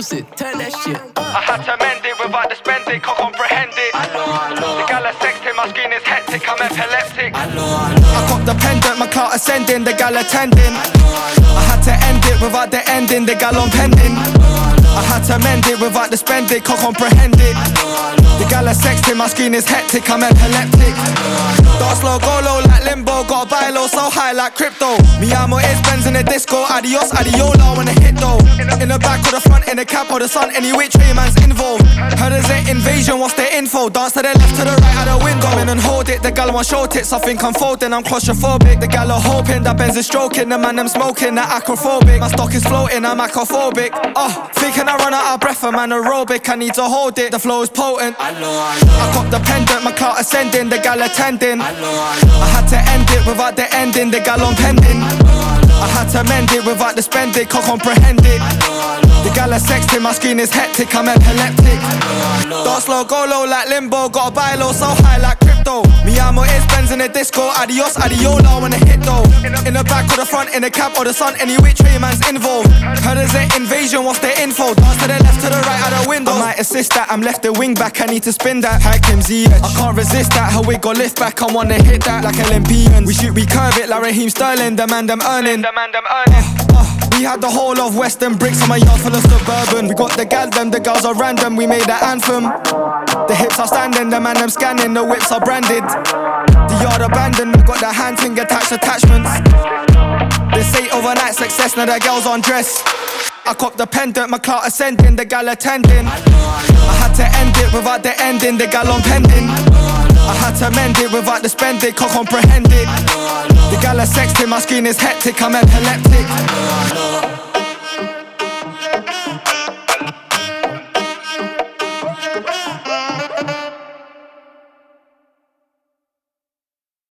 music, turn that shit up. I had to mend it without the spending, can't comprehend it. The gal are sexting, my screen is hectic, I'm epileptic. I caught the pendant, my clout ascending, the gal attending. I had to end it without the ending, the gal on pending. I had to mend it without the spending, can't comprehend it. The gal are sexting, my screen is hectic, I'm epileptic. Don't slow, go low like limbo, gotta buy low, so high like crypto. Me, I'm on Benz in the disco, adios, adiola when I hit though. In the back or the front, in the cap or the sun, any which way man's involved. Heard there's an invasion, what's the info? Dance to the left, to the right, out the window. Come in and hold it, the gal want show tits, I think I'm folding, I'm claustrophobic. The gal are hoping, that Benz is stroking, the man them smoking, that acrophobic. My stock is floating, I'm acrophobic. Thinking I run out of breath, I'm anaerobic, I need to hold it, the flow is potent. I caught the pendant, my clout ascending, the gal attending. I had to end it without the ending, the gal on pending. I had to mend it without the spending, can't comprehend it. The gal are sexting, my screen is hectic, I'm epileptic. Don't slow, go low like limbo, gotta buy low, so high like crypto. Me, I'm on Benz in the disco, adios, adiola when I hit though. In the back or the front, in the cap or the sun, any which way man's involved. Heard there's an invasion, what's the info? Dance to the left, to the right, out the window. I might assist that, I'm left the wing back, I need to spin that. Hakim Z, I can't resist that, her wig got lift back, I wanna hit that like Olympians. We shoot, we curve it like Raheem Sterling, the man them earning. We had the whole of Western bricks on my yard full of suburban. We got the gal them, the girls are random, we made that anthem. The hips are standing, the man them scanning, the whips are branded. The yard abandoned, we got the hand thing attached attachments. They say overnight success, now the girls undress. I copped the pendant, my clout ascending, the gal attending. I had to end it without the ending, the gal on pending. I had to mend it without the spending, can't comprehend it. The gal are sexting, my screen is hectic, I'm epileptic.